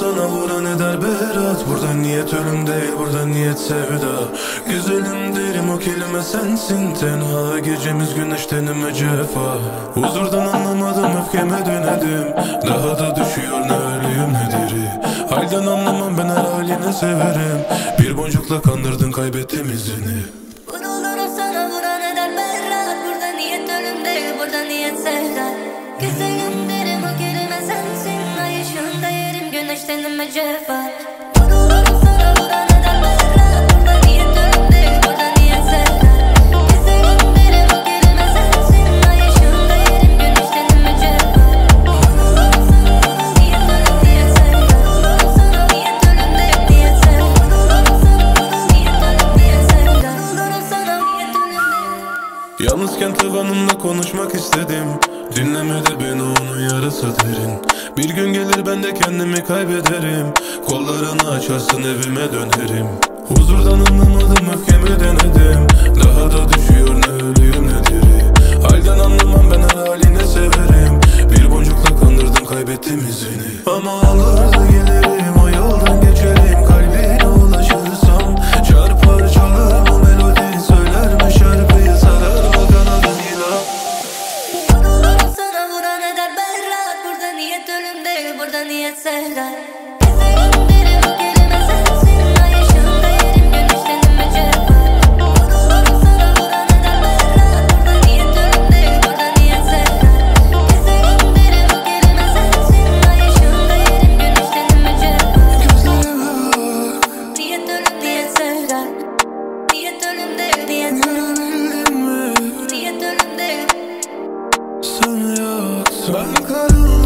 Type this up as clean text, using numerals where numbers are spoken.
sana vuran eder berat. Burada niyet ölüm değil, burada niyet sevda. Güzelim derim o kelime sensin. Tenha gecemiz güneş tenime cefa. Huzurdan anlamadım öfkeme dönedim. Daha da düşüyor ne ölüyüm ne diri. Halden anlamam ben her haline severim. Bir boncukla kandırdın kaybettim izini. Vurulurum sana vuran eder berat. Burada niyet ölüm değil, burada niyet sevda. Güzelim derim o kelime sensin. Ay ışığında yerim güneş tenime cefa. Vurulurum sana vuran eder berat. Burada niyet ölüm değil, burada niyet sevda. Güzelim derim o kelime sensin. Ay ışığında yerim güneş tenime cefa. Vurulurum sana vuran niyet ölüm niyet sevda. Vurulurum sana niyet ölüm değil niyet sevda. Vurulurum sana vuran niyet ölüm niyet sevda. Vurulurum sana niyet ölüm değil. Yalnızken tavanımla konuşmak istedim. Dinlemedi beni onun yarası derin. Bir gün gelir ben de kendimi kaybederim. Kollarını açarsın evime dönerim. Huzurdan anlamadım öfkemi denedim. Daha da düşüyor ne ölüyüm ne diri. Halden anlamam ben her haline severim. Bir boncukla kandırdım kaybettim izini. Ama alır da gelirim o yoldan geçerim. Kalbine ulaşırsam çarpar çalar o melodi. Söyler mi şarkıyı sarar mı kanadın ilah. Vurulurum sana vuran eder berat. Burada niyet ölüm değil, burada niyet sevda. Güzelim derim o kelime sensin. Ay ışığında yerim güneş tenime cefa. Vurulurum sana vuran eder berat. Burada niyet ölüm değil, burada niyet sevda. Güzelim derim o kelime sensin. Ay ışığında yerim güneş tenime cefa. Gözlerime bak, Niyet ölüm niyet sevda. Niyet ölüm değil niyet sevda. görebildin mi? Niyet ölüm değil. Sen yoksun. Ben karınla